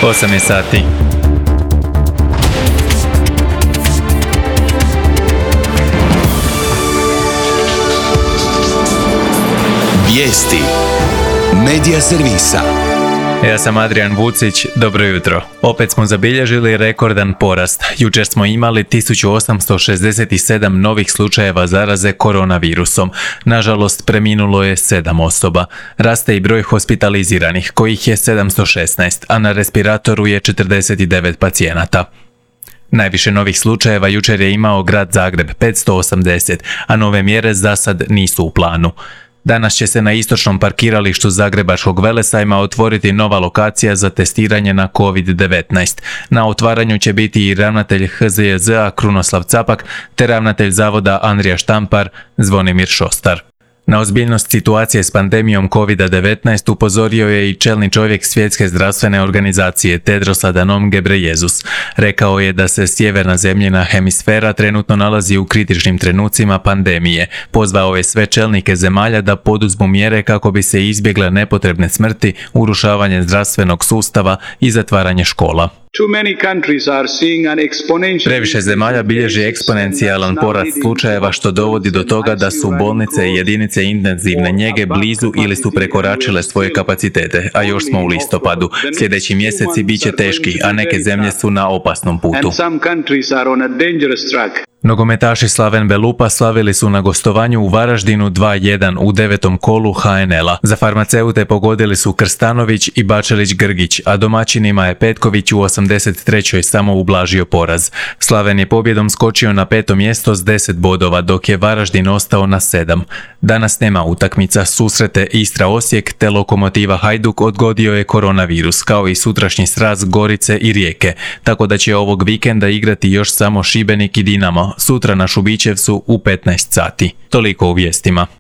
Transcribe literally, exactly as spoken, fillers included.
osam je sati. Vijesti Medija servisa. Ja sam Adrian Vucić, dobro jutro. Opet smo zabilježili rekordan porast. Jučer smo imali tisuću osamsto šezdeset sedam novih slučajeva zaraze koronavirusom. Nažalost, preminulo je sedam osoba. Raste i broj hospitaliziranih, kojih je sedamsto šesnaest, a na respiratoru je četrdeset devet pacijenata. Najviše novih slučajeva jučer je imao grad Zagreb, petsto osamdeset, a nove mjere za sad nisu u planu. Danas će se na istočnom parkiralištu Zagrebačkog velesajma otvoriti nova lokacija za testiranje na kovid devetnaest. Na otvaranju će biti i ravnatelj H Z J Z-a Krunoslav Capak te ravnatelj zavoda Andrija Štampar Zvonimir Šostar. Na ozbiljnost situacije s pandemijom kovid devetnaest upozorio je i čelni čovjek Svjetske zdravstvene organizacije Tedros Adhanom Ghebreyesus. Rekao je da se sjeverna zemljina hemisfera trenutno nalazi u kritičnim trenucima pandemije. Pozvao je sve čelnike zemalja da poduzmu mjere kako bi se izbjegle nepotrebne smrti, urušavanje zdravstvenog sustava i zatvaranje škola. Previše zemalja bilježi eksponencijalan porast slučajeva što dovodi do toga da su bolnice i jedinice intenzivne njege blizu ili su prekoračile svoje kapacitete, a još smo u listopadu. Sljedeći mjeseci bit će teški, a neke zemlje su na opasnom putu. Nogometaši Slaven Belupa slavili su na gostovanju u Varaždinu dva jedan u devetom kolu H N L-a. Za farmaceute pogodili su Krstanović i Bačelić Grgić, a domaćinima je Petković u osamdeset trećoj samo ublažio poraz. Slaven je pobjedom skočio na peto mjesto s deset bodova, dok je Varaždin ostao na sedam. Danas nema utakmica, susrete Istra-Osijek te Lokomotiva Hajduk odgodio je koronavirus, kao i sutrašnji sraz Gorice i Rijeke, tako da će ovog vikenda igrati još samo Šibenik i Dinamo, sutra na Šubićevcu u petnaest sati. Toliko u vijestima.